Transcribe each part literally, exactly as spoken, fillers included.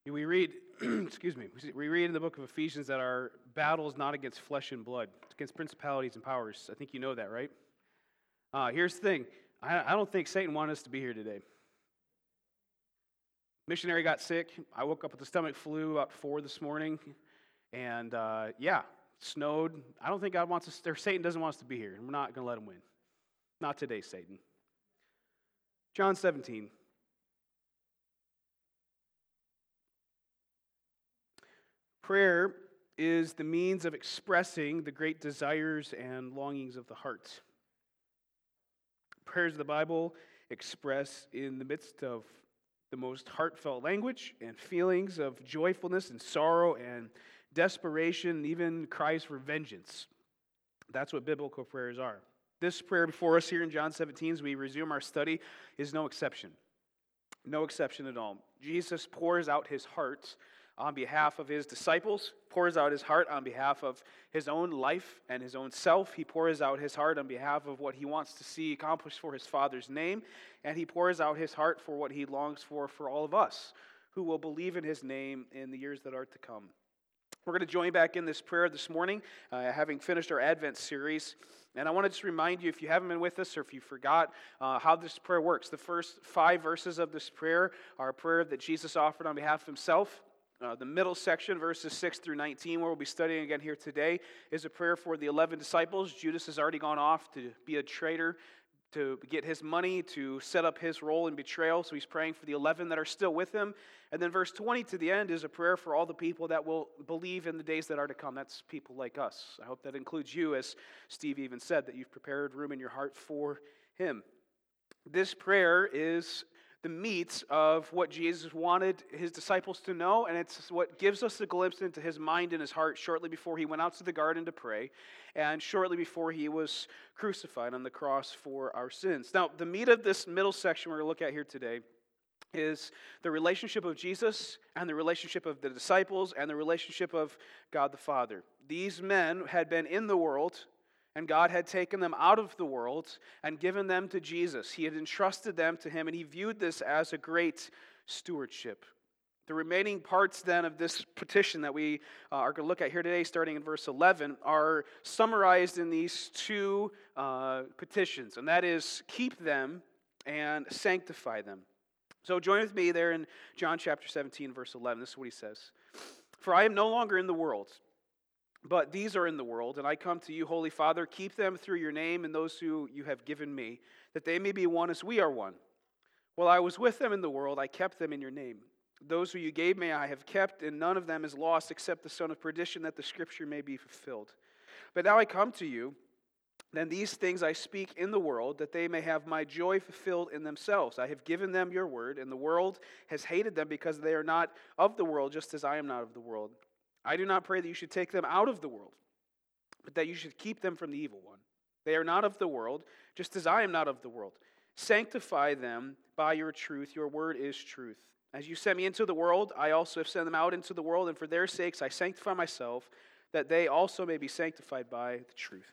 We read, excuse me, we read in the book of Ephesians that our battle is not against flesh and blood. It's against principalities and powers. I think you know that, right? Uh, here's the thing. I, I don't think Satan wanted us to be here today. Missionary got sick. I woke up with the stomach flu about four this morning. And uh, yeah, it snowed. I don't think God wants us, or Satan doesn't want us to be here. And we're not going to let him win. Not today, Satan. John seventeen. Prayer is the means of expressing the great desires and longings of the heart. Prayers of the Bible express in the midst of the most heartfelt language and feelings of joyfulness and sorrow and desperation, and even cries for vengeance. That's what biblical prayers are. This prayer before us here in John seventeen, as we resume our study, is no exception. No exception at all. Jesus pours out his heart on behalf of his disciples, pours out his heart on behalf of his own life and his own self. He pours out his heart on behalf of what he wants to see accomplished for his Father's name, and he pours out his heart for what he longs for for all of us who will believe in his name in the years that are to come. We're going to join back in this prayer this morning, uh, having finished our Advent series. And I want to just remind you, if you haven't been with us or if you forgot uh, how this prayer works, the first five verses of this prayer are a prayer that Jesus offered on behalf of himself. Uh, the middle section, verses six through nineteen, where we'll be studying again here today, is a prayer for the eleven disciples. Judas has already gone off to be a traitor, to get his money, to set up his role in betrayal. So he's praying for the eleven that are still with him. And then verse twenty to the end is a prayer for all the people that will believe in the days that are to come. That's people like us. I hope that includes you, as Steve even said, that you've prepared room in your heart for him. This prayer is the meat of what Jesus wanted his disciples to know, and it's what gives us a glimpse into his mind and his heart shortly before he went out to the garden to pray, and shortly before he was crucified on the cross for our sins. Now, the meat of this middle section we're going to look at here today is the relationship of Jesus and the relationship of the disciples and the relationship of God the Father. These men had been in the world, and God had taken them out of the world and given them to Jesus. He had entrusted them to him, and he viewed this as a great stewardship. The remaining parts then of this petition that we uh, are going to look at here today, starting in verse eleven, are summarized in these two uh, petitions, and that is, keep them and sanctify them. So join with me there in John chapter seventeen, verse eleven. This is what he says. For I am no longer in the world, but these are in the world, and I come to you, Holy Father. Keep them through your name and those who you have given me, that they may be one as we are one. While I was with them in the world, I kept them in your name. Those who you gave me I have kept, and none of them is lost except the son of perdition, that the scripture may be fulfilled. But now I come to you, then these things I speak in the world, that they may have my joy fulfilled in themselves. I have given them your word, and the world has hated them because they are not of the world, just as I am not of the world. I do not pray that you should take them out of the world, but that you should keep them from the evil one. They are not of the world, just as I am not of the world. Sanctify them by your truth. Your word is truth. As you sent me into the world, I also have sent them out into the world, and for their sakes I sanctify myself, that they also may be sanctified by the truth.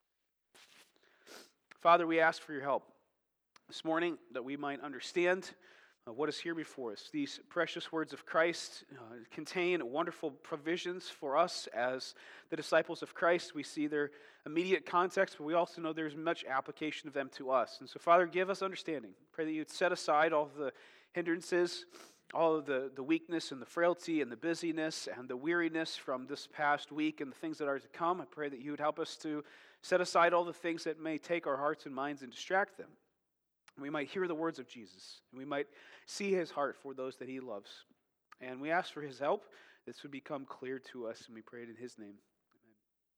Father, we ask for your help this morning, that we might understand Uh, what is here before us. These precious words of Christ uh, contain wonderful provisions for us as the disciples of Christ. We see their immediate context, but we also know there's much application of them to us. And so, Father, give us understanding. Pray that you'd set aside all of the hindrances, all of the, the weakness and the frailty and the busyness and the weariness from this past week and the things that are to come. I pray that you would help us to set aside all the things that may take our hearts and minds and distract them. We might hear the words of Jesus, and we might see his heart for those that he loves. And we ask for his help. This would become clear to us, and we pray it in his name. Amen.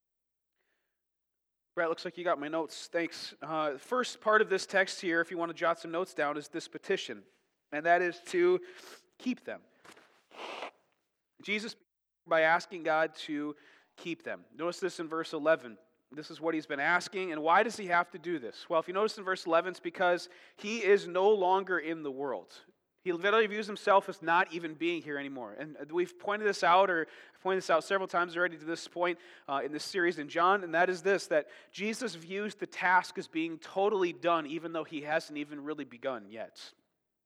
Brett, looks like you got my notes. Thanks. Uh, the first part of this text here, if you want to jot some notes down, is this petition, and that is to keep them. Jesus, by asking God to keep them. Notice this in verse eleven. This is what he's been asking, and why does he have to do this? Well, if you notice in verse eleven, it's because he is no longer in the world. He literally views himself as not even being here anymore. And we've pointed this out, or pointed this out several times already to this point uh, in this series in John, and that is this, that Jesus views the task as being totally done, even though he hasn't even really begun yet.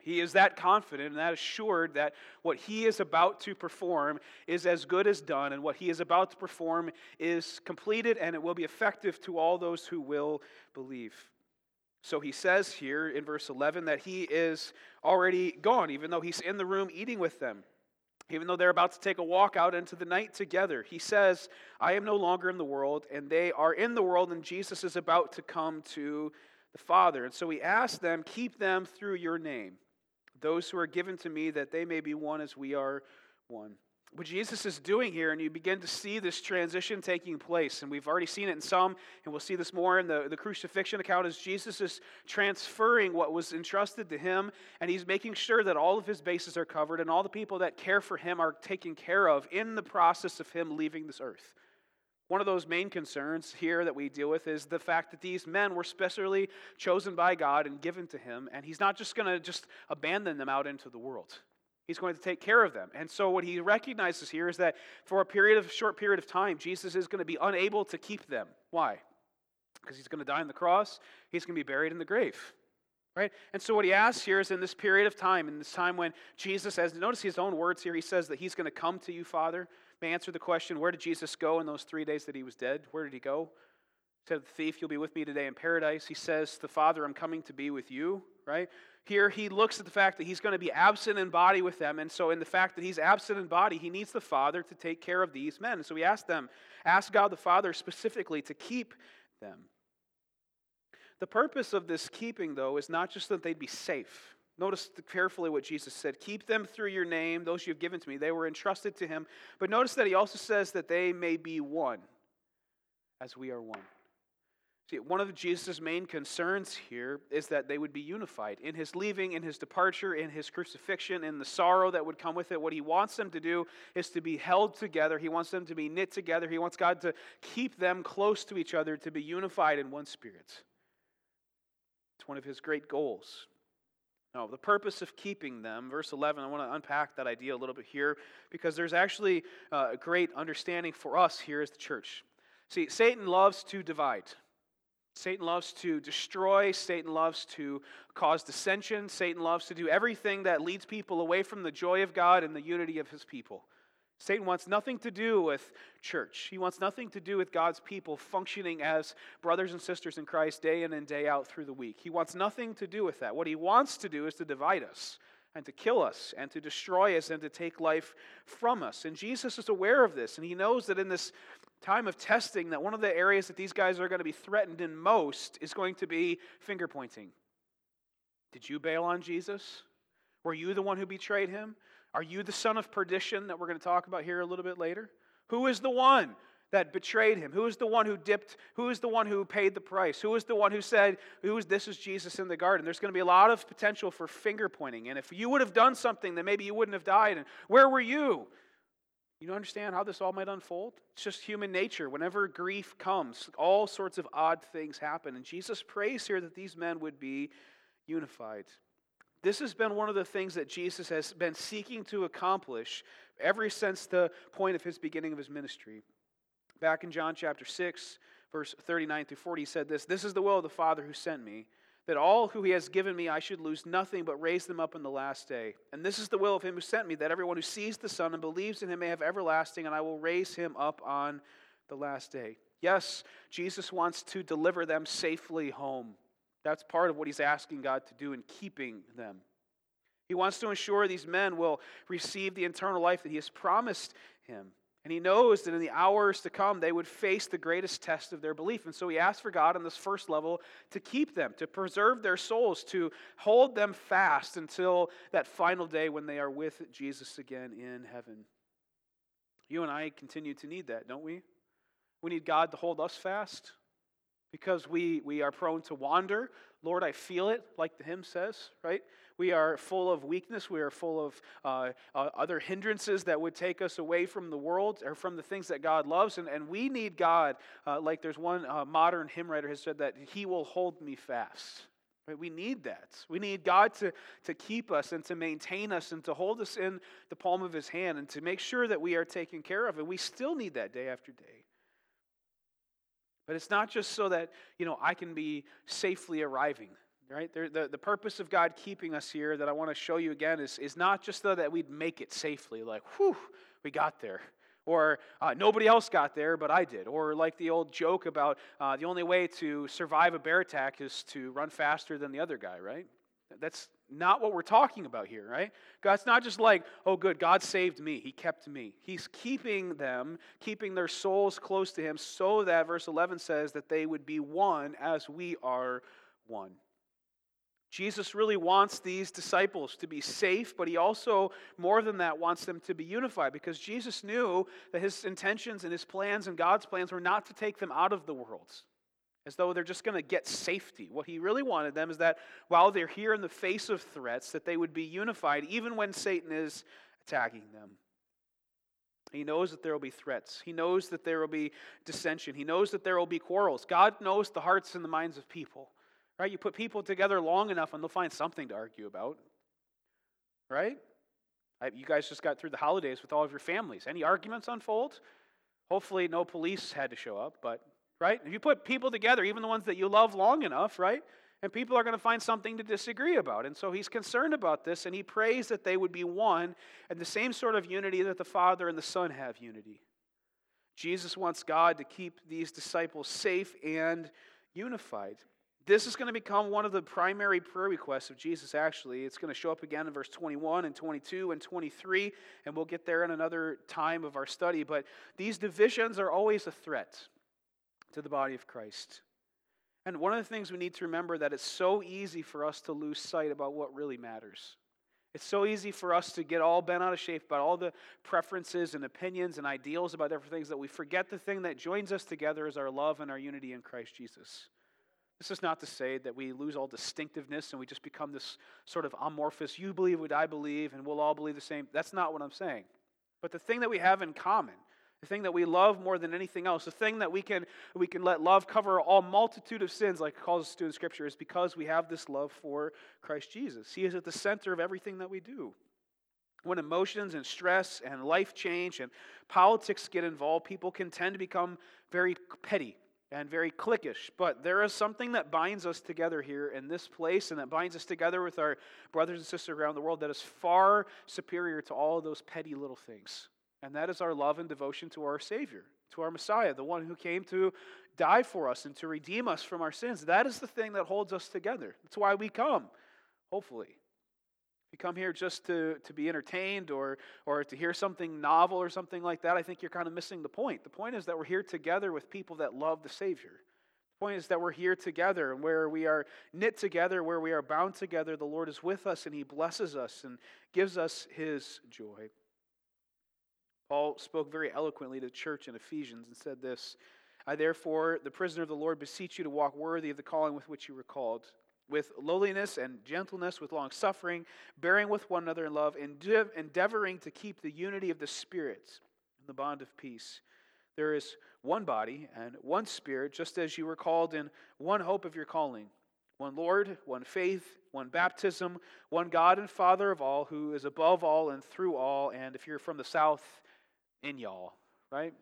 He is that confident and that assured that what he is about to perform is as good as done, and what he is about to perform is completed, and it will be effective to all those who will believe. So he says here in verse eleven that he is already gone, even though he's in the room eating with them. Even though they're about to take a walk out into the night together. He says, I am no longer in the world, and they are in the world, and Jesus is about to come to the Father. And so he asks them, keep them through your name, those who are given to me, that they may be one as we are one. What Jesus is doing here, and you begin to see this transition taking place, and we've already seen it in some, and we'll see this more in the, the crucifixion account, as Jesus is transferring what was entrusted to him, and he's making sure that all of his bases are covered, and all the people that care for him are taken care of in the process of him leaving this earth. One of those main concerns here that we deal with is the fact that these men were specially chosen by God and given to him, and he's not just going to just abandon them out into the world. He's going to take care of them. And so what he recognizes here is that for a period of short period of time, Jesus is going to be unable to keep them. Why? Because he's going to die on the cross. He's going to be buried in the grave. Right? And so what he asks here is in this period of time, in this time when Jesus, as notice his own words here, he says that he's going to come to you, Father. May answer the question, where did Jesus go in those three days that he was dead? Where did he go? He said, the thief, you'll be with me today in paradise. He says, the Father, I'm coming to be with you. Right? Here he looks at the fact that he's going to be absent in body with them, and so in the fact that he's absent in body, he needs the Father to take care of these men. And so he asked them, ask God the Father specifically to keep them. The purpose of this keeping, though, is not just that they'd be safe. Notice carefully what Jesus said. Keep them through your name, those you've given to me. They were entrusted to him. But notice that he also says that they may be one, as we are one. See, one of Jesus' main concerns here is that they would be unified. In his leaving, in his departure, in his crucifixion, in the sorrow that would come with it, what he wants them to do is to be held together. He wants them to be knit together. He wants God to keep them close to each other, to be unified in one spirit. It's one of his great goals. Now, the purpose of keeping them, verse eleven, I want to unpack that idea a little bit here, because there's actually a great understanding for us here as the church. See, Satan loves to divide. Satan loves to destroy. Satan loves to cause dissension. Satan loves to do everything that leads people away from the joy of God and the unity of his people. Satan wants nothing to do with church. He wants nothing to do with God's people functioning as brothers and sisters in Christ day in and day out through the week. He wants nothing to do with that. What he wants to do is to divide us and to kill us and to destroy us and to take life from us. And Jesus is aware of this, and he knows that in this time of testing that one of the areas that these guys are going to be threatened in most is going to be finger pointing. Did you bail on Jesus? Were you the one who betrayed him? Are you the son of perdition that we're going to talk about here a little bit later? Who is the one that betrayed him? Who is the one who dipped? Who is the one who paid the price? Who is the one who said, who is, this is Jesus in the garden? There's going to be a lot of potential for finger pointing. And if you would have done something, then maybe you wouldn't have died. And where were you? You don't understand how this all might unfold? It's just human nature. Whenever grief comes, all sorts of odd things happen. And Jesus prays here that these men would be unified. This has been one of the things that Jesus has been seeking to accomplish ever since the point of his beginning of his ministry. Back in John chapter six, verse thirty-nine through forty, he said this, "This is the will of the Father who sent me, that all who he has given me I should lose nothing but raise them up in the last day. And this is the will of him who sent me, that everyone who sees the Son and believes in him may have everlasting, and I will raise him up on the last day." Yes, Jesus wants to deliver them safely home. That's part of what he's asking God to do in keeping them. He wants to ensure these men will receive the eternal life that he has promised him. And he knows that in the hours to come, they would face the greatest test of their belief. And so he asks for God on this first level to keep them, to preserve their souls, to hold them fast until that final day when they are with Jesus again in heaven. You and I continue to need that, don't we? We need God to hold us fast because we, we are prone to wander. Lord, I feel it, like the hymn says, right? We are full of weakness. We are full of uh, uh, other hindrances that would take us away from the world or from the things that God loves. And, and we need God, uh, like there's one uh, modern hymn writer has said that he will hold me fast. Right? We need that. We need God to, to keep us and to maintain us and to hold us in the palm of his hand and to make sure that we are taken care of. And we still need that day after day. But it's not just so that, you know, I can be safely arriving. Right? There, the, the purpose of God keeping us here that I want to show you again is, is not just so that we'd make it safely, like, whew, we got there. Or uh, nobody else got there, but I did. Or like the old joke about uh, the only way to survive a bear attack is to run faster than the other guy, right? That's not what we're talking about here, right? God's not just like, oh good, God saved me, He kept me. He's keeping them, keeping their souls close to Him so that, verse eleven says, that they would be one as we are one. Jesus really wants these disciples to be safe, but He also, more than that, wants them to be unified, because Jesus knew that His intentions and His plans and God's plans were not to take them out of the world, as though they're just going to get safety. What He really wanted them is that while they're here in the face of threats, that they would be unified even when Satan is attacking them. He knows that there will be threats. He knows that there will be dissension. He knows that there will be quarrels. God knows the hearts and the minds of people. Right? You put people together long enough and they'll find something to argue about. Right? You guys just got through the holidays with all of your families. Any arguments unfold? Hopefully no police had to show up, but, right? If you put people together, even the ones that you love long enough, right? And people are going to find something to disagree about. And so He's concerned about this, and He prays that they would be one and the same sort of unity that the Father and the Son have unity. Jesus wants God to keep these disciples safe and unified. This is going to become one of the primary prayer requests of Jesus, actually. It's going to show up again in verse twenty-one and twenty-two and twenty-three, and we'll get there in another time of our study. But these divisions are always a threat to the body of Christ. And one of the things we need to remember that it's so easy for us to lose sight about what really matters. It's so easy for us to get all bent out of shape about all the preferences and opinions and ideals about different things that we forget the thing that joins us together is our love and our unity in Christ Jesus. This is not to say that we lose all distinctiveness and we just become this sort of amorphous, you believe what I believe and we'll all believe the same. That's not what I'm saying. But the thing that we have in common, the thing that we love more than anything else, the thing that we can we can let love cover all multitude of sins, like it calls us to in Scripture, is because we have this love for Christ Jesus. He is at the center of everything that we do. When emotions and stress and life change and politics get involved, people can tend to become very petty and very cliquish, but there is something that binds us together here in this place and that binds us together with our brothers and sisters around the world that is far superior to all of those petty little things. And that is our love and devotion to our Savior, to our Messiah, the one who came to die for us and to redeem us from our sins. That is the thing that holds us together. That's why we come, hopefully. If you come here just to, to be entertained or, or to hear something novel or something like that, I think you're kind of missing the point. The point is that we're here together with people that love the Savior. The point is that we're here together and where we are knit together, where we are bound together, the Lord is with us and He blesses us and gives us His joy. Paul spoke very eloquently to the church in Ephesians and said this, I therefore, the prisoner of the Lord, beseech you to walk worthy of the calling with which you were called, with lowliness and gentleness, with long suffering, bearing with one another in love, endeavoring to keep the unity of the Spirit in the bond of peace. There is one body and one Spirit, just as you were called in one hope of your calling. One Lord, one faith, one baptism, one God and Father of all, who is above all and through all, and if you're from the south, in y'all, right?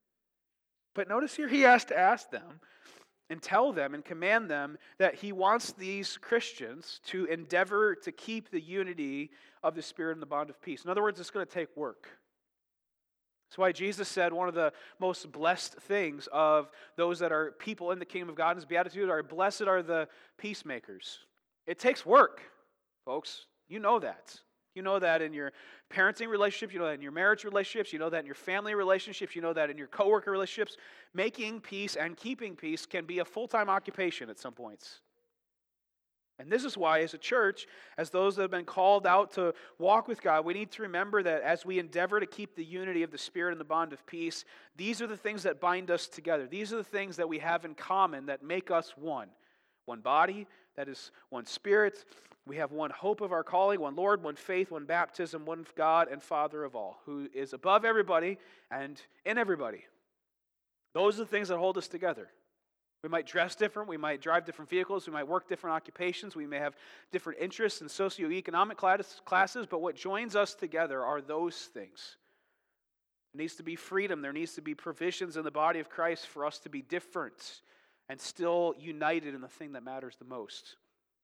But notice here he has to ask them and tell them and command them that he wants these Christians to endeavor to keep the unity of the Spirit and the bond of peace. In other words, it's going to take work. That's why Jesus said one of the most blessed things of those that are people in the kingdom of God in His beatitude are, blessed are the peacemakers. It takes work, folks. You know that. You know that in your parenting relationships, you know that in your marriage relationships, you know that in your family relationships, you know that in your coworker relationships. Making peace and keeping peace can be a full-time occupation at some points. And this is why, as a church, as those that have been called out to walk with God, we need to remember that as we endeavor to keep the unity of the Spirit and the bond of peace, these are the things that bind us together. These are the things that we have in common that make us one. One body, that is one Spirit. We have one hope of our calling, one Lord, one faith, one baptism, one God and Father of all, who is above everybody and in everybody. Those are the things that hold us together. We might dress different, we might drive different vehicles, we might work different occupations, we may have different interests in socioeconomic classes, but what joins us together are those things. There needs to be freedom, there needs to be provisions in the body of Christ for us to be different and still united in the thing that matters the most.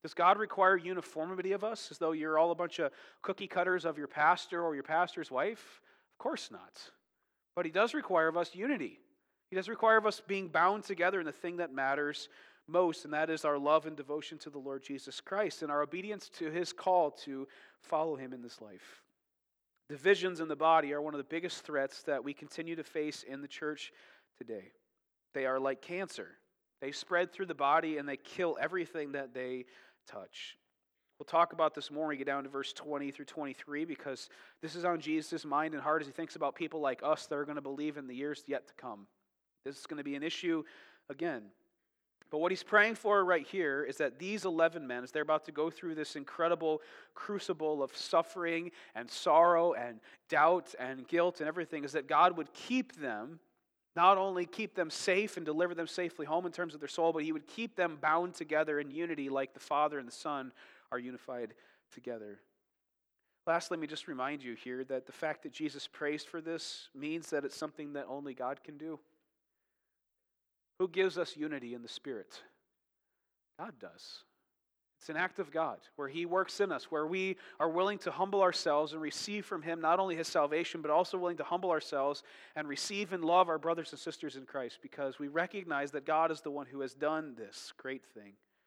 Does God require uniformity of us, as though you're all a bunch of cookie cutters of your pastor or your pastor's wife? Of course not. But he does require of us unity. He does require of us being bound together in the thing that matters most, and that is our love and devotion to the Lord Jesus Christ and our obedience to his call to follow him in this life. Divisions in the body are one of the biggest threats that we continue to face in the church today. They are like cancer. They spread through the body and they kill everything that they touch. We'll talk about this more when we get down to verse twenty through twenty-three, because this is on Jesus' mind and heart as he thinks about people like us that are going to believe in the years yet to come. This is going to be an issue again. But what he's praying for right here is that these eleven men, as they're about to go through this incredible crucible of suffering and sorrow and doubt and guilt and everything, is that God would keep them, not only keep them safe and deliver them safely home in terms of their soul, but he would keep them bound together in unity like the Father and the Son are unified together. Lastly, let me just remind you here that the fact that Jesus prays for this means that it's something that only God can do. Who gives us unity in the Spirit? God does. It's an act of God where he works in us, where we are willing to humble ourselves and receive from him not only his salvation, but also willing to humble ourselves and receive and love our brothers and sisters in Christ, because we recognize that God is the one who has done this great thing.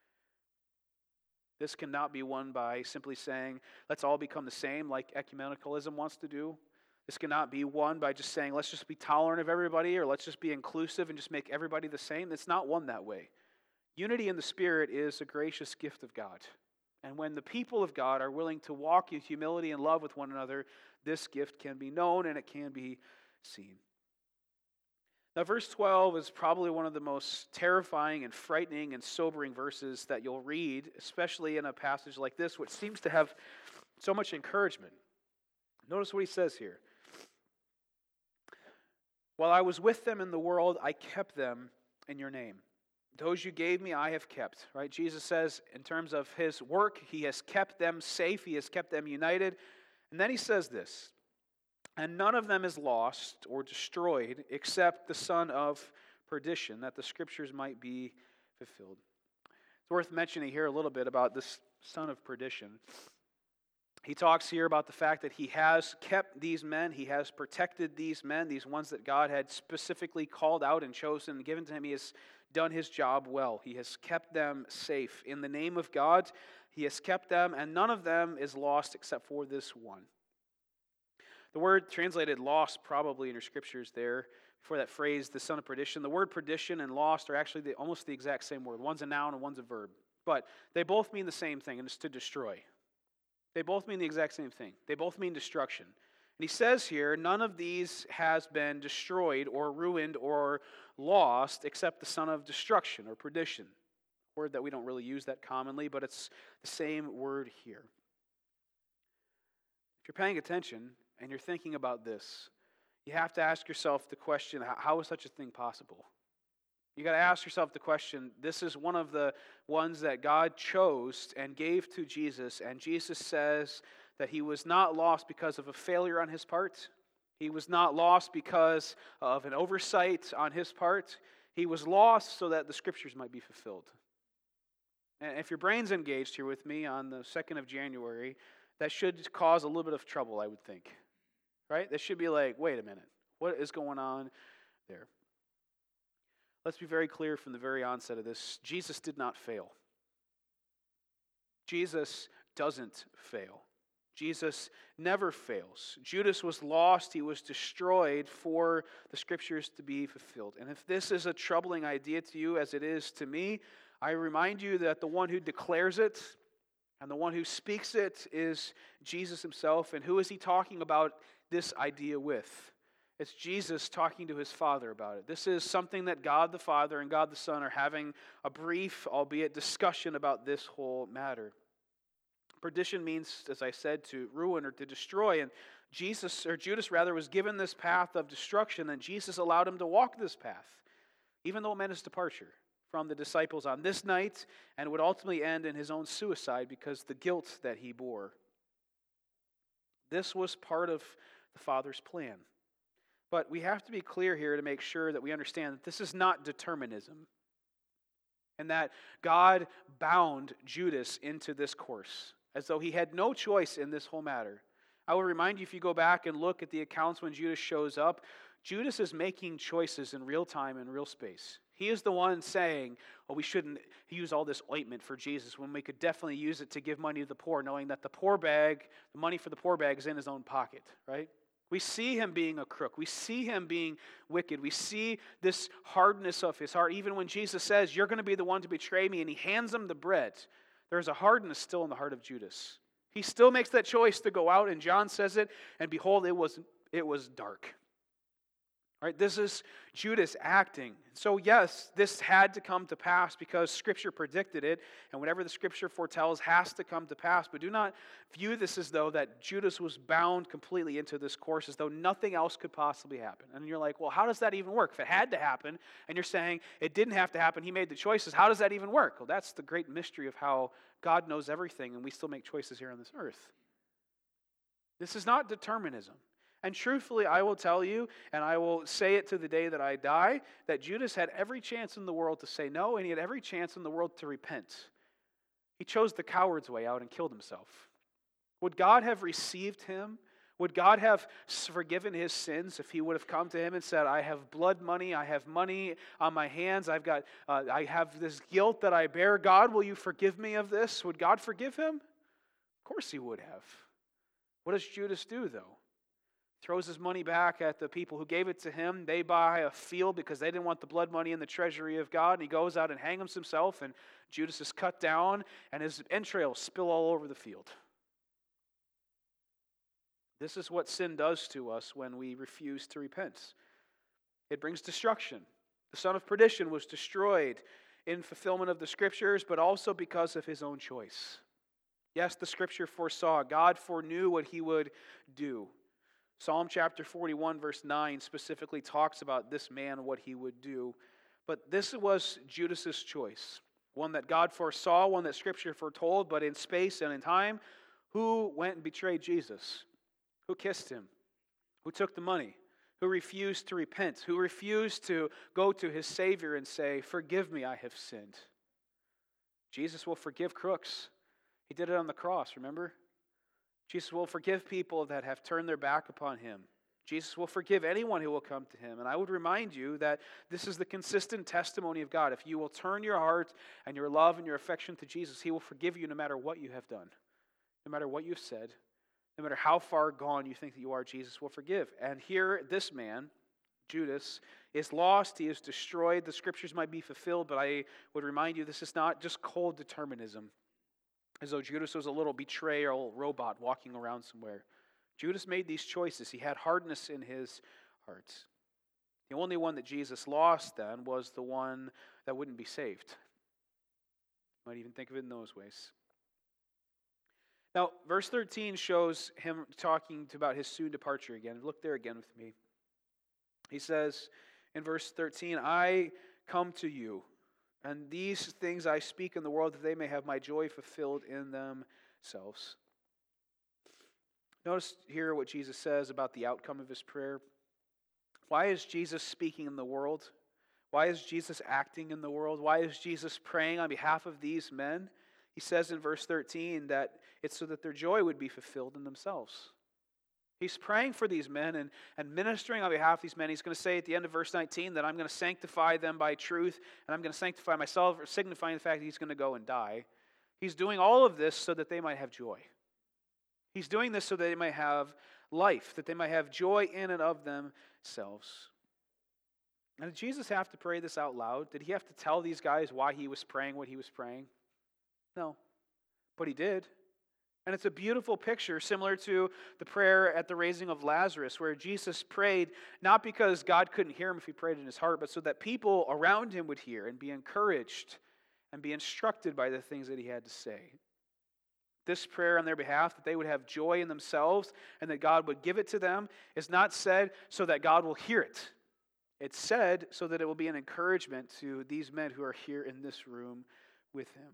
This cannot be won by simply saying, let's all become the same, like ecumenicalism wants to do. This cannot be won by just saying, let's just be tolerant of everybody, or let's just be inclusive and just make everybody the same. It's not won that way. Unity in the Spirit is a gracious gift of God. And when the people of God are willing to walk in humility and love with one another, this gift can be known and it can be seen. Now, verse twelve is probably one of the most terrifying and frightening and sobering verses that you'll read, especially in a passage like this, which seems to have so much encouragement. Notice what he says here. While I was with them in the world, I kept them in your name. Those you gave me, I have kept. Right? Jesus says, in terms of his work, he has kept them safe. He has kept them united. And then he says this, and none of them is lost or destroyed except the son of perdition, that the scriptures might be fulfilled. It's worth mentioning here a little bit about this son of perdition. He talks here about the fact that he has kept these men, he has protected these men, these ones that God had specifically called out and chosen and given to him. He has done his job well. He has kept them safe. In the name of God, he has kept them, and none of them is lost except for this one. The word translated lost probably in your scriptures there, before that phrase, the son of perdition. The word perdition and lost are actually the, almost the exact same word. One's a noun and one's a verb. But they both mean the same thing, and it's to destroy. They both mean the exact same thing. They both mean destruction. And he says here, none of these has been destroyed or ruined or lost except the son of destruction or perdition. A word that we don't really use that commonly, but it's the same word here. If you're paying attention and you're thinking about this, you have to ask yourself the question, how is such a thing possible? You got to ask yourself the question, this is one of the ones that God chose and gave to Jesus, and Jesus says that he was not lost because of a failure on his part. He was not lost because of an oversight on his part. He was lost so that the scriptures might be fulfilled. And if your brain's engaged here with me on the second of January, that should cause a little bit of trouble, I would think. Right? That should be like, wait a minute, what is going on there? Let's be very clear from the very onset of this. Jesus did not fail. Jesus doesn't fail. Jesus never fails. Judas was lost. He was destroyed for the scriptures to be fulfilled. And if this is a troubling idea to you as it is to me, I remind you that the one who declares it and the one who speaks it is Jesus himself. And who is he talking about this idea with? It's Jesus talking to his Father about it. This is something that God the Father and God the Son are having a brief, albeit discussion about this whole matter. Perdition means, as I said, to ruin or to destroy. And Jesus, or Judas rather, was given this path of destruction, and Jesus allowed him to walk this path, even though it meant his departure from the disciples on this night, and would ultimately end in his own suicide because the guilt that he bore. This was part of the Father's plan. But we have to be clear here to make sure that we understand that this is not determinism. and that God bound Judas into this course, as though he had no choice in this whole matter. I will remind you, if you go back and look at the accounts when Judas shows up, Judas is making choices in real time and real space. He is the one saying, well, we shouldn't use all this ointment for Jesus when we could definitely use it to give money to the poor, knowing that the poor bag, the money for the poor bag is in his own pocket, right? We see him being a crook. We see him being wicked. We see this hardness of his heart. Even when Jesus says, you're going to be the one to betray me, and he hands him the bread, there's a hardness still in the heart of Judas. He still makes that choice to go out, and John says it, and behold, it was, it was dark. Right, this is Judas acting. So yes, this had to come to pass because Scripture predicted it, and whatever the Scripture foretells has to come to pass. But do not view this as though that Judas was bound completely into this course, as though nothing else could possibly happen. And you're like, well, how does that even work? If it had to happen, and you're saying it didn't have to happen, he made the choices, how does that even work? Well, that's the great mystery of how God knows everything, and we still make choices here on this earth. This is not determinism. And truthfully, I will tell you, and I will say it to the day that I die, that Judas had every chance in the world to say no, and he had every chance in the world to repent. He chose the coward's way out and killed himself. Would God have received him? Would God have forgiven his sins if he would have come to him and said, I have blood money, I have money on my hands, I've got, uh, I have this guilt that I bear. God, will you forgive me of this? Would God forgive him? Of course he would have. What does Judas do, though? Throws his money back at the people who gave it to him. They buy a field because they didn't want the blood money in the treasury of God. And he goes out and hangs himself, and Judas is cut down, and his entrails spill all over the field. This is what sin does to us when we refuse to repent. It brings destruction. The son of perdition was destroyed in fulfillment of the Scriptures, but also because of his own choice. Yes, the Scripture foresaw. God foreknew what he would do. Psalm chapter forty-one, verse nine specifically talks about this man, what he would do. But this was Judas's choice. One that God foresaw, one that Scripture foretold, but in space and in time, who went and betrayed Jesus? Who kissed him? Who took the money? Who refused to repent? Who refused to go to his Savior and say, forgive me, I have sinned? Jesus will forgive crooks. He did it on the cross, remember? Jesus will forgive people that have turned their back upon him. Jesus will forgive anyone who will come to him. And I would remind you that this is the consistent testimony of God. If you will turn your heart and your love and your affection to Jesus, he will forgive you no matter what you have done, no matter what you've said, no matter how far gone you think that you are, Jesus will forgive. And here, this man, Judas, is lost. He is destroyed. The Scriptures might be fulfilled, but I would remind you this is not just cold determinism, as though Judas was a little betrayal robot walking around somewhere. Judas made these choices. He had hardness in his heart. The only one that Jesus lost then was the one that wouldn't be saved. You might even think of it in those ways. Now, verse thirteen shows him talking about his soon departure again. Look there again with me. He says in verse thirteen, I come to you, and these things I speak in the world that they may have my joy fulfilled in themselves. Notice here what Jesus says about the outcome of his prayer. Why is Jesus speaking in the world? Why is Jesus acting in the world? Why is Jesus praying on behalf of these men? He says in verse thirteen that it's so that their joy would be fulfilled in themselves. He's praying for these men and, and ministering on behalf of these men. He's going to say at the end of verse nineteen that I'm going to sanctify them by truth, and I'm going to sanctify myself, signifying the fact that he's going to go and die. He's doing all of this so that they might have joy. He's doing this so that they might have life, that they might have joy in and of themselves. Now, did Jesus have to pray this out loud? Did he have to tell these guys why he was praying what he was praying? No, but he did. And it's a beautiful picture, similar to the prayer at the raising of Lazarus, where Jesus prayed not because God couldn't hear him if he prayed in his heart, but so that people around him would hear and be encouraged and be instructed by the things that he had to say. This prayer on their behalf, that they would have joy in themselves and that God would give it to them, is not said so that God will hear it. It's said so that it will be an encouragement to these men who are here in this room with him.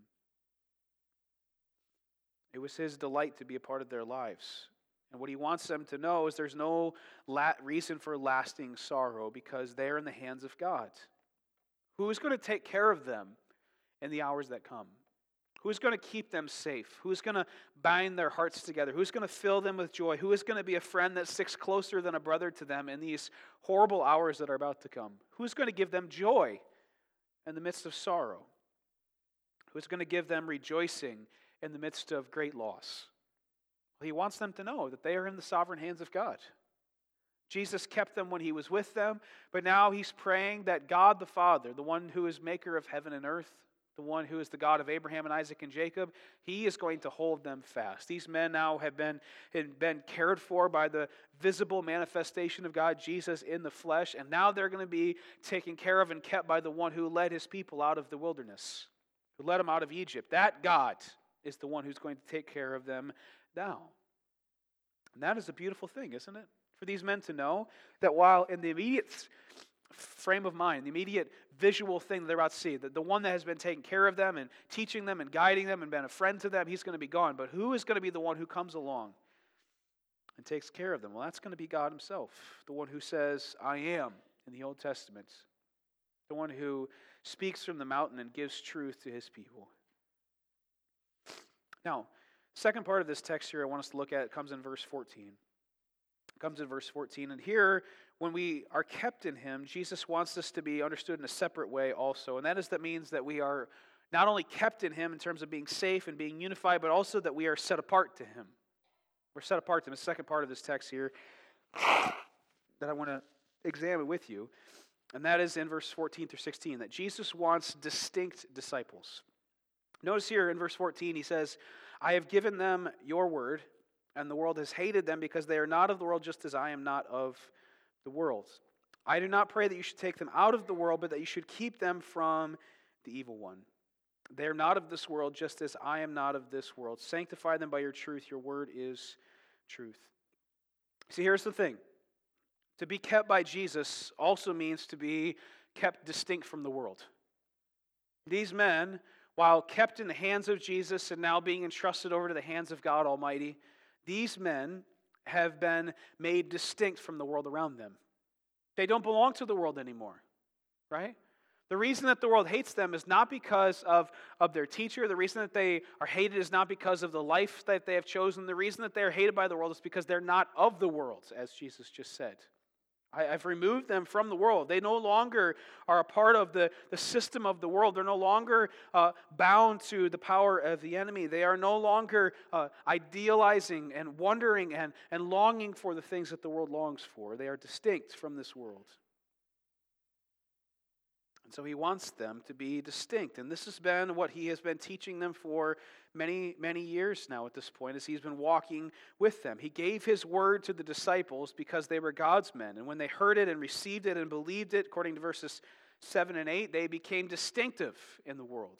It was his delight to be a part of their lives. And what he wants them to know is there's no la- reason for lasting sorrow because they're in the hands of God. Who is going to take care of them in the hours that come? Who's going to keep them safe? Who's going to bind their hearts together? Who's going to fill them with joy? Who is going to be a friend that sticks closer than a brother to them in these horrible hours that are about to come? Who's going to give them joy in the midst of sorrow? Who's going to give them rejoicing in the midst of great loss? Well, he wants them to know that they are in the sovereign hands of God. Jesus kept them when he was with them, but now he's praying that God the Father, the one who is maker of heaven and earth, the one who is the God of Abraham and Isaac and Jacob, he is going to hold them fast. These men now have been, have been cared for by the visible manifestation of God, Jesus in the flesh, and now they're going to be taken care of and kept by the one who led his people out of the wilderness, who led them out of Egypt. That God is the one who's going to take care of them now. And that is a beautiful thing, isn't it? For these men to know that while in the immediate frame of mind, the immediate visual thing that they're about to see, that the one that has been taking care of them and teaching them and guiding them and been a friend to them, he's going to be gone. But who is going to be the one who comes along and takes care of them? Well, that's going to be God himself, the one who says, I am, in the Old Testament, the one who speaks from the mountain and gives truth to his people. Now, second part of this text here I want us to look at comes in verse fourteen. It comes in verse fourteen, and here, when we are kept in him, Jesus wants us to be understood in a separate way also, and that is that means that we are not only kept in him in terms of being safe and being unified, but also that we are set apart to him. We're set apart to him. The second part of this text here that I want to examine with you, and that is in verse fourteen through sixteen, that Jesus wants distinct disciples. Notice here in verse fourteen, he says, I have given them your word, and the world has hated them because they are not of the world just as I am not of the world. I do not pray that you should take them out of the world, but that you should keep them from the evil one. They are not of this world just as I am not of this world. Sanctify them by your truth. Your word is truth. See, here's the thing. To be kept by Jesus also means to be kept distinct from the world. These men, while kept in the hands of Jesus and now being entrusted over to the hands of God Almighty, these men have been made distinct from the world around them. They don't belong to the world anymore, right? The reason that the world hates them is not because of, of their teacher. The reason that they are hated is not because of the life that they have chosen. The reason that they are hated by the world is because they're not of the world, as Jesus just said. I, I've removed them from the world. They no longer are a part of the, the system of the world. They're no longer uh, bound to the power of the enemy. They are no longer uh, idealizing and wondering and, and longing for the things that the world longs for. They are distinct from this world. And so he wants them to be distinct. And this has been what he has been teaching them for many, many years now at this point, as he's been walking with them. He gave his word to the disciples because they were God's men. And when they heard it and received it and believed it, according to verses seven and eight, they became distinctive in the world.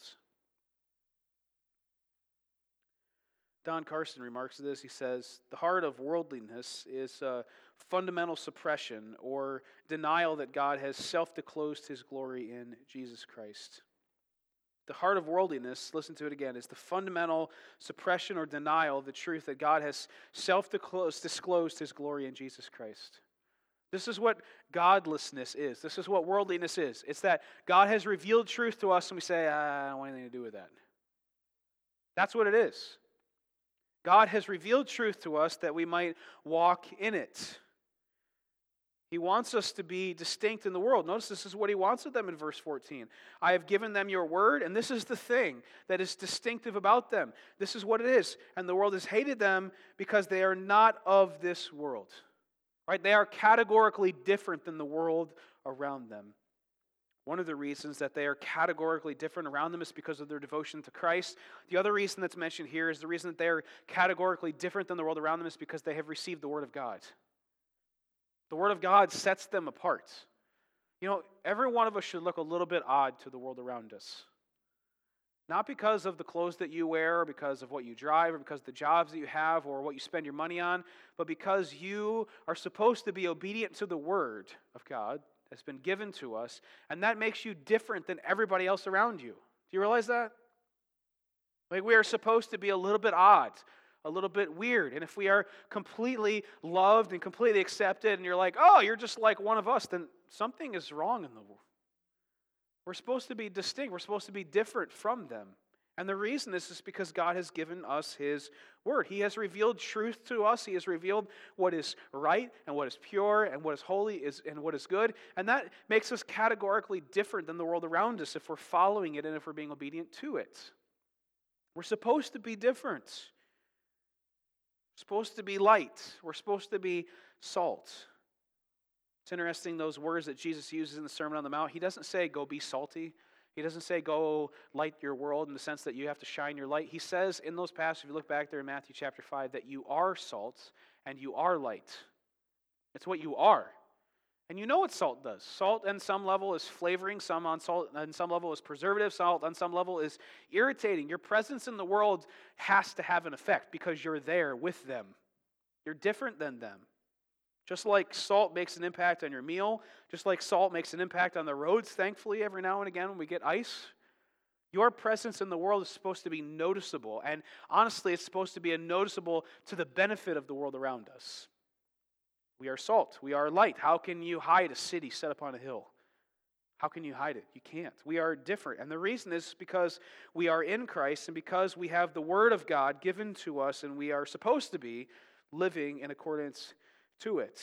Don Carson remarks to this. He says, the heart of worldliness is uh, fundamental suppression or denial that God has self-disclosed his glory in Jesus Christ. The heart of worldliness, listen to it again, is the fundamental suppression or denial of the truth that God has self-disclosed his glory in Jesus Christ. This is what godlessness is. This is what worldliness is. It's that God has revealed truth to us and we say, I don't want anything to do with that. That's what it is. God has revealed truth to us that we might walk in it. He wants us to be distinct in the world. Notice this is what he wants of them in verse fourteen. I have given them your word, and this is the thing that is distinctive about them. This is what it is. And the world has hated them because they are not of this world. Right? They are categorically different than the world around them. One of the reasons that they are categorically different around them is because of their devotion to Christ. The other reason that's mentioned here is the reason that they are categorically different than the world around them is because they have received the Word of God. The Word of God sets them apart. You know, every one of us should look a little bit odd to the world around us. Not because of the clothes that you wear, or because of what you drive, or because of the jobs that you have, or what you spend your money on, but because you are supposed to be obedient to the Word of God that's been given to us, and that makes you different than everybody else around you. Do you realize that? Like, we are supposed to be a little bit odd, a little bit weird, and if we are completely loved and completely accepted, and you're like, oh, you're just like one of us, then something is wrong in the world. We're supposed to be distinct. We're supposed to be different from them. And the reason is, is because God has given us His Word. He has revealed truth to us. He has revealed what is right and what is pure and what is holy is, and what is good. And that makes us categorically different than the world around us if we're following it and if we're being obedient to it. We're supposed to be different. We're supposed to be light. We're supposed to be salt. It's interesting, those words that Jesus uses in the Sermon on the Mount. He doesn't say, go be salty. He doesn't say, go light your world in the sense that you have to shine your light. He says in those passages, if you look back there in Matthew chapter five, that you are salt and you are light. It's what you are. And you know what salt does. Salt on some level is flavoring, some on salt on some level is preservative, salt on some level is irritating. Your presence in the world has to have an effect because you're there with them. You're different than them. Just like salt makes an impact on your meal, just like salt makes an impact on the roads, thankfully, every now and again when we get ice, your presence in the world is supposed to be noticeable. And honestly, it's supposed to be a noticeable to the benefit of the world around us. We are salt. We are light. How can you hide a city set upon a hill? How can you hide it? You can't. We are different. And the reason is because we are in Christ and because we have the Word of God given to us and we are supposed to be living in accordance to it.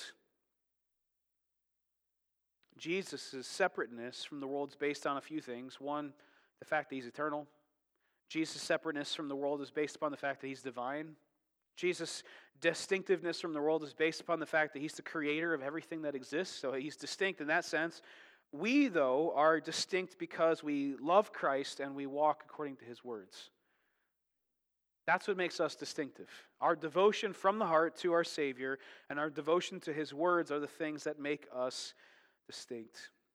Jesus' separateness from the world is based on a few things. One, the fact that He's eternal. Jesus' separateness from the world is based upon the fact that He's divine. Jesus' distinctiveness from the world is based upon the fact that He's the creator of everything that exists, so He's distinct in that sense. We, though, are distinct because we love Christ and we walk according to His words. That's what makes us distinctive. Our devotion from the heart to our Savior and our devotion to His words are the things that make us distinct.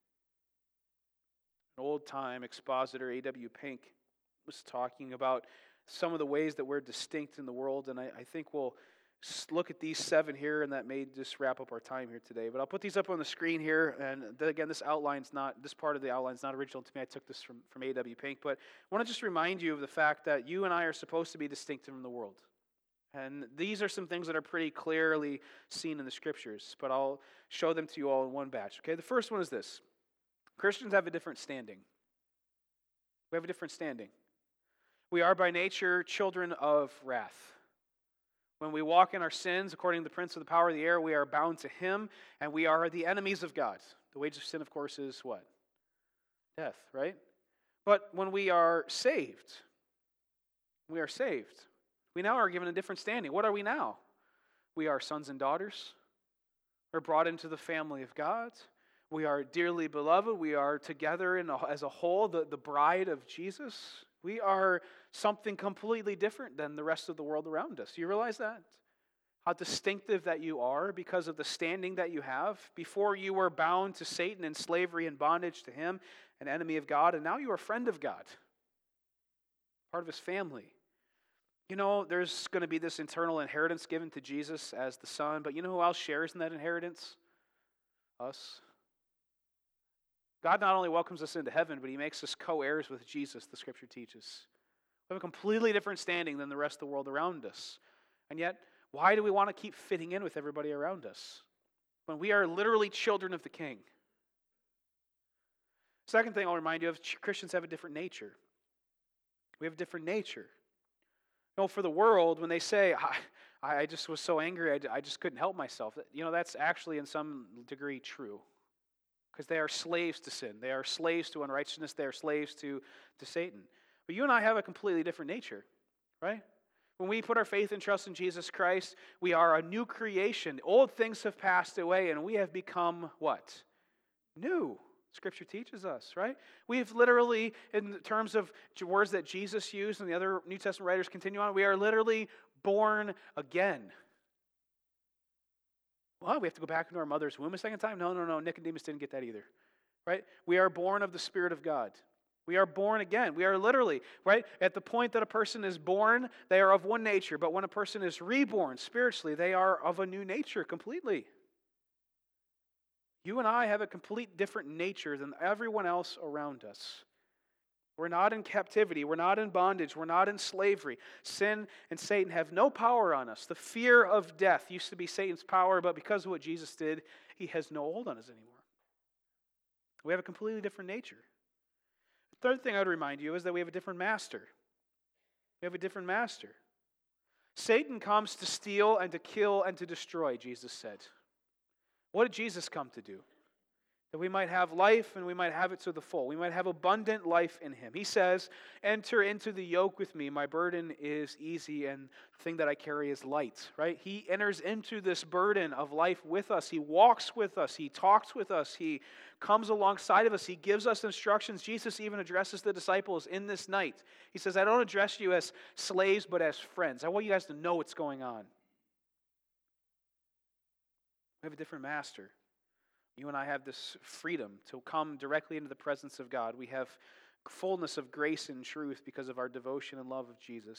An old-time expositor, A W Pink, was talking about some of the ways that we're distinct in the world, and I, I think we'll look at these seven here, and that may just wrap up our time here today. But I'll put these up on the screen here, and again, this outline's not, this part of the outline's not original to me. I took this from, from A W Pink, but I want to just remind you of the fact that you and I are supposed to be distinct from the world. And these are some things that are pretty clearly seen in the Scriptures, but I'll show them to you all in one batch. Okay, the first one is this. Christians have a different standing. We have a different standing. We are by nature children of wrath. When we walk in our sins, according to the prince of the power of the air, we are bound to him, and we are the enemies of God. The wages of sin, of course, is what? Death, right? But when we are saved, we are saved. We now are given a different standing. What are we now? We are sons and daughters. We're brought into the family of God. We are dearly beloved. We are together in a, as a whole, the, the bride of Jesus. We are something completely different than the rest of the world around us. Do you realize that? How distinctive that you are because of the standing that you have. Before you were bound to Satan in slavery and bondage to him, an enemy of God, and now you are a friend of God, part of his family. You know, there's going to be this eternal inheritance given to Jesus as the Son, but you know who else shares in that inheritance? Us. God not only welcomes us into heaven, but he makes us co-heirs with Jesus, the Scripture teaches. We have a completely different standing than the rest of the world around us. And yet, why do we want to keep fitting in with everybody around us when we are literally children of the King? Second thing I'll remind you of, Christians have a different nature. We have a different nature. You know, for the world, when they say, I, I just was so angry, I, I just couldn't help myself, you know, that's actually in some degree true. Because they are slaves to sin. They are slaves to unrighteousness. They are slaves to, to Satan. But you and I have a completely different nature, right? When we put our faith and trust in Jesus Christ, we are a new creation. Old things have passed away, and we have become what? New. Scripture teaches us, right? We've literally, in terms of words that Jesus used and the other New Testament writers continue on, we are literally born again. Well, we have to go back into our mother's womb a second time? No, no, no. Nicodemus didn't get that either, right? We are born of the Spirit of God. We are born again. We are literally, right? At the point that a person is born, they are of one nature. But when a person is reborn spiritually, they are of a new nature completely. You and I have a complete different nature than everyone else around us. We're not in captivity. We're not in bondage. We're not in slavery. Sin and Satan have no power on us. The fear of death used to be Satan's power, but because of what Jesus did, he has no hold on us anymore. We have a completely different nature. Third thing I would remind you is that we have a different master. We have a different master. Satan comes to steal and to kill and to destroy, Jesus said. What did Jesus come to do? That we might have life and we might have it to the full. We might have abundant life in him. He says, enter into the yoke with me. My burden is easy and the thing that I carry is light. Right? He enters into this burden of life with us. He walks with us. He talks with us. He comes alongside of us. He gives us instructions. Jesus even addresses the disciples in this night. He says, I don't address you as slaves but as friends. I want you guys to know what's going on. We have a different master. You and I have this freedom to come directly into the presence of God. We have fullness of grace and truth because of our devotion and love of Jesus.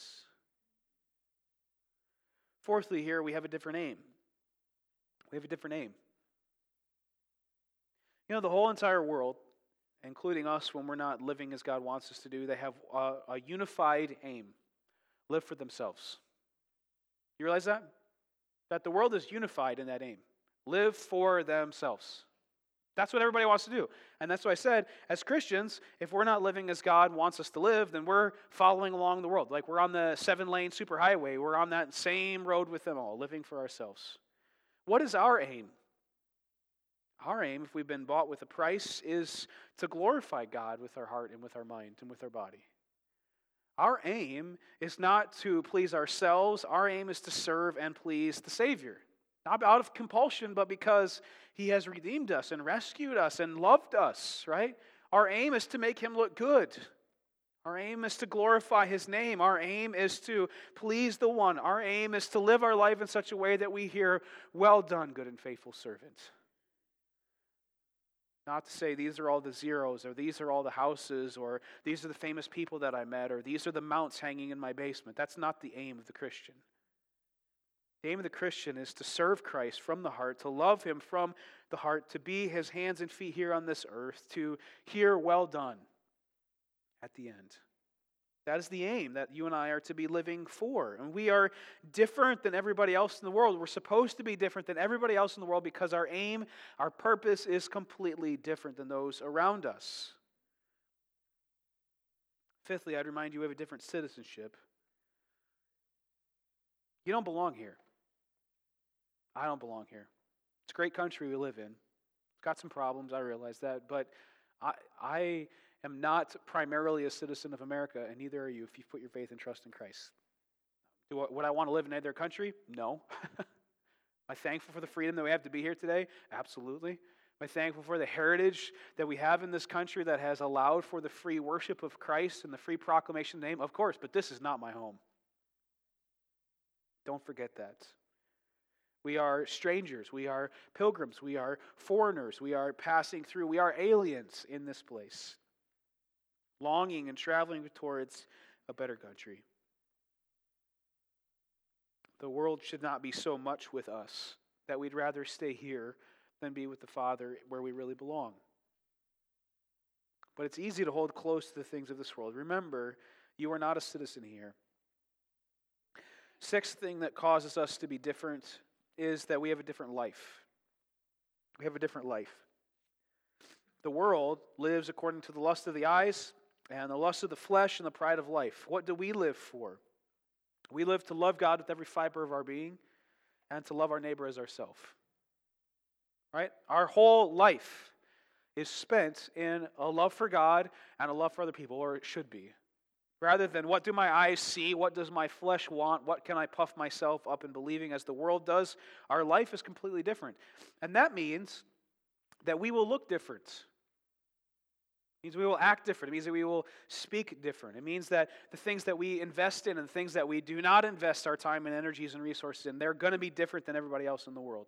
Fourthly, here we have a different aim. We have a different aim. You know, the whole entire world, including us when we're not living as God wants us to do, they have a, a unified aim. Live for themselves. You realize that? That the world is unified in that aim. Live for themselves. That's what everybody wants to do. And that's why I said, as Christians, if we're not living as God wants us to live, then we're following along the world. Like we're on the seven-lane superhighway. We're on that same road with them all, living for ourselves. What is our aim? Our aim, if we've been bought with a price, is to glorify God with our heart and with our mind and with our body. Our aim is not to please ourselves. Our aim is to serve and please the Savior. Not out of compulsion, but because he has redeemed us and rescued us and loved us, right? Our aim is to make him look good. Our aim is to glorify his name. Our aim is to please the one. Our aim is to live our life in such a way that we hear, well done, good and faithful servant. Not to say these are all the zeros, or these are all the houses, or these are the famous people that I met, or these are the mounts hanging in my basement. That's not the aim of the Christian. The aim of the Christian is to serve Christ from the heart, to love him from the heart, to be his hands and feet here on this earth, to hear well done at the end. That is the aim that you and I are to be living for. And we are different than everybody else in the world. We're supposed to be different than everybody else in the world because our aim, our purpose is completely different than those around us. Fifthly, I'd remind you we have a different citizenship. You don't belong here. I don't belong here. It's a great country we live in. It's got some problems, I realize that, but I, I am not primarily a citizen of America, and neither are you if you put your faith and trust in Christ. Do I, would I want to live in either country? No. Am I thankful for the freedom that we have to be here today? Absolutely. Am I thankful for the heritage that we have in this country that has allowed for the free worship of Christ and the free proclamation of the name? Of course, but this is not my home. Don't forget that. We are strangers. We are pilgrims. We are foreigners. We are passing through. We are aliens in this place, longing and traveling towards a better country. The world should not be so much with us that we'd rather stay here than be with the Father where we really belong. But it's easy to hold close to the things of this world. Remember, you are not a citizen here. Sixth thing that causes us to be different is that we have a different life. We have a different life. The world lives according to the lust of the eyes and the lust of the flesh and the pride of life. What do we live for? We live to love God with every fiber of our being and to love our neighbor as ourselves. Right? Our whole life is spent in a love for God and a love for other people, or it should be. Rather than what do my eyes see, what does my flesh want, what can I puff myself up in believing as the world does, our life is completely different. And that means that we will look different. It means we will act different. It means that we will speak different. It means that the things that we invest in and the things that we do not invest our time and energies and resources in, they're going to be different than everybody else in the world.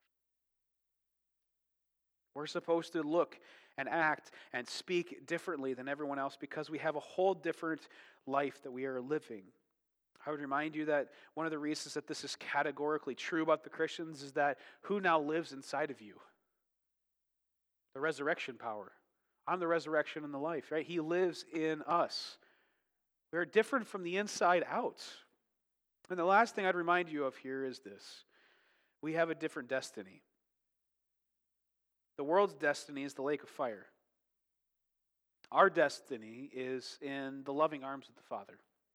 We're supposed to look and act and speak differently than everyone else because we have a whole different life that we are living. I would remind you that one of the reasons that this is categorically true about the Christians is that who now lives inside of you? The resurrection power. I'm the resurrection and the life, right? He lives in us. We're different from the inside out. And the last thing I'd remind you of here is this. We have a different destiny. The world's destiny is the lake of fire. Our destiny is in the loving arms of the Father.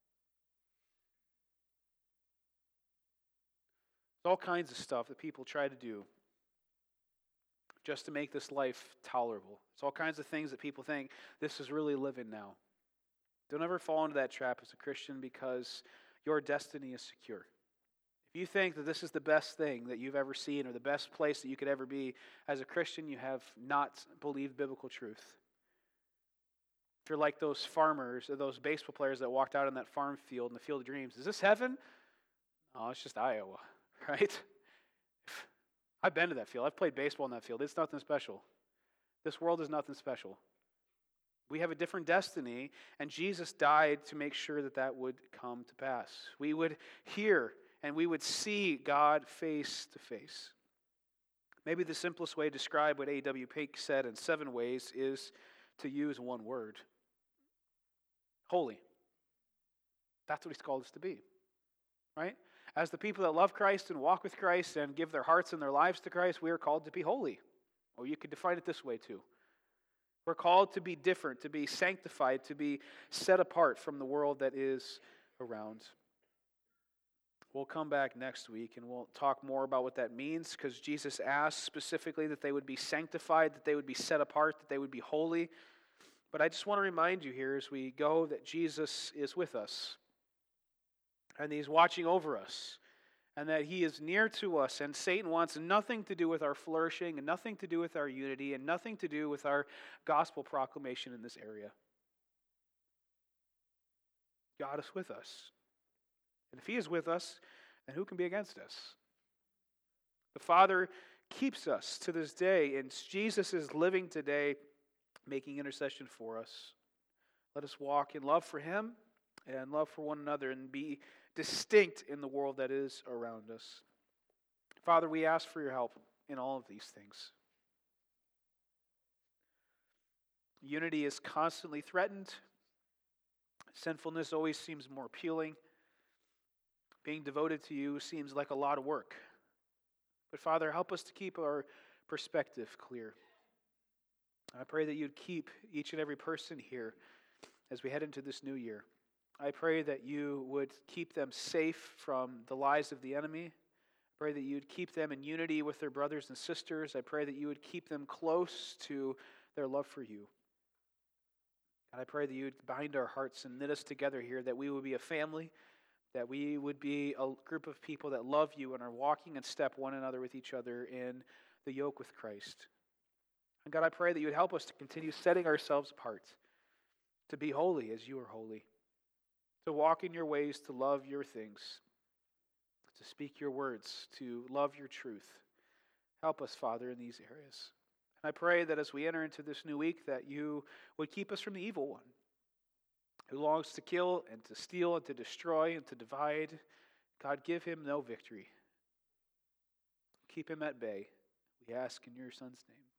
There's all kinds of stuff that people try to do just to make this life tolerable. It's all kinds of things that people think, this is really living now. Don't ever fall into that trap as a Christian, because your destiny is secure. If you think that this is the best thing that you've ever seen or the best place that you could ever be, as a Christian, you have not believed biblical truth. If you're like those farmers or those baseball players that walked out in that farm field in the Field of Dreams, is this heaven? Oh, it's just Iowa, right? I've been to that field. I've played baseball in that field. It's nothing special. This world is nothing special. We have a different destiny, and Jesus died to make sure that that would come to pass. We would hear and we would see God face to face. Maybe the simplest way to describe what A W Pink said in seven ways is to use one word. Holy. That's what he's called us to be, right? As the people that love Christ and walk with Christ and give their hearts and their lives to Christ, we are called to be holy. Or you could define it this way too. We're called to be different, to be sanctified, to be set apart from the world that is around. We'll come back next week and we'll talk more about what that means, because Jesus asked specifically that they would be sanctified, that they would be set apart, that they would be holy. But I just want to remind you here as we go that Jesus is with us, and He's watching over us, and that He is near to us, and Satan wants nothing to do with our flourishing, and nothing to do with our unity, and nothing to do with our gospel proclamation in this area. God is with us. And if He is with us, then who can be against us? The Father keeps us to this day, and Jesus is living today, making intercession for us. Let us walk in love for Him and love for one another, and be distinct in the world that is around us. Father, we ask for your help in all of these things. Unity is constantly threatened. Sinfulness always seems more appealing. Being devoted to you seems like a lot of work. But Father, help us to keep our perspective clear. I pray that you'd keep each and every person here as we head into this new year. I pray that you would keep them safe from the lies of the enemy. I pray that you'd keep them in unity with their brothers and sisters. I pray that you would keep them close to their love for you. God, I pray that you would bind our hearts and knit us together here, that we would be a family, that we would be a group of people that love you and are walking in step one another with each other in the yoke with Christ. And God, I pray that you would help us to continue setting ourselves apart, to be holy as you are holy, to walk in your ways, to love your things, to speak your words, to love your truth. Help us, Father, in these areas. And I pray that as we enter into this new week, that you would keep us from the evil one, who longs to kill and to steal and to destroy and to divide. God, give him no victory. Keep him at bay. We ask in your Son's name.